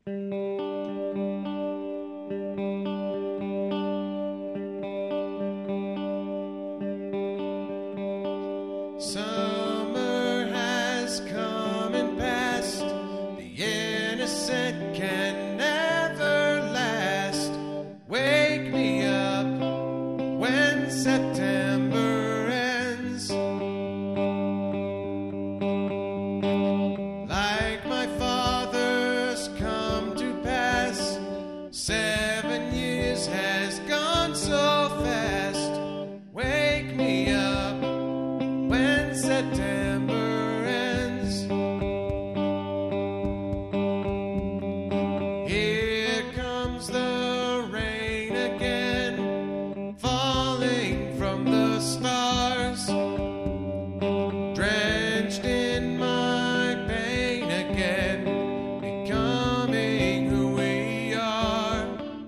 Summer has come and passed. The innocent can never last. Wake me up when September ends. Like my father's come to pass, 7 years has gone so fast. Wake me up when September ends. Here comes the rain again, falling from the stars, drenched in my pain again, becoming who we are.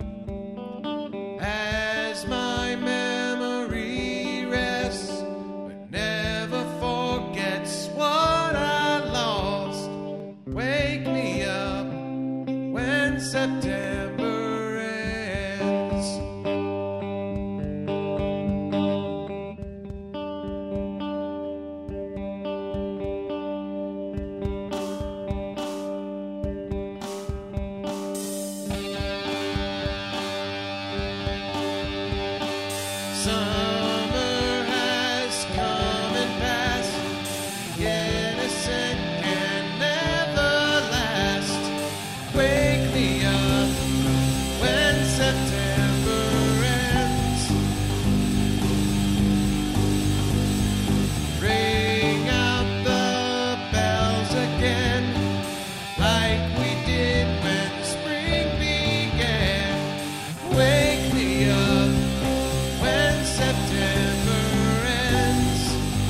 As my memory rests, but never forgets what I lost. Wake me up when September ends. Summer has come and passed. The innocent can never last. Wake me up when September ends. Ring out the bells again, like we did when spring began. Wake me up when September ends.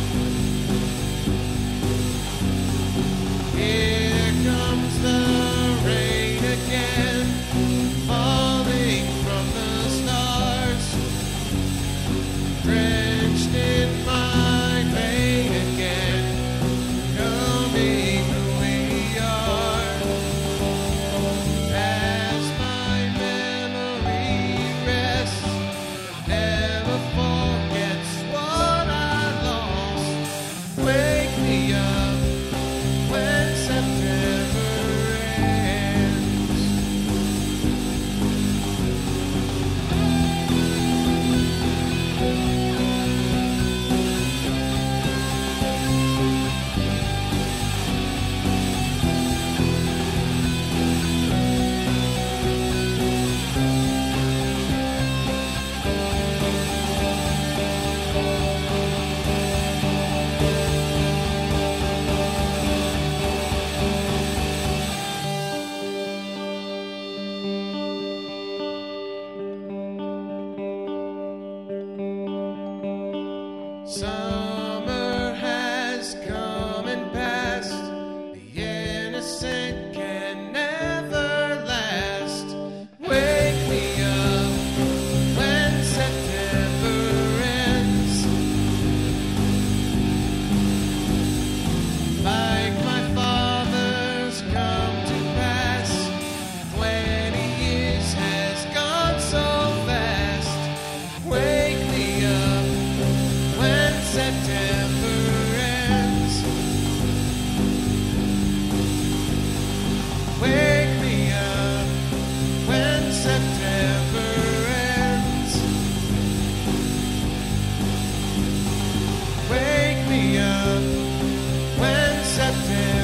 Here comes the rain again, falling from the stars, drenched in my pain again, becoming who we are. As my memory rests, never forgets what I lost. Wake me up when September ends. Summer has come and passed. The innocent can never last. Wake me up when September ends. Like my father's come to pass, 20 years has gone so fast. Wake me up when September ends. Wake me up when September ends. Wake me up when September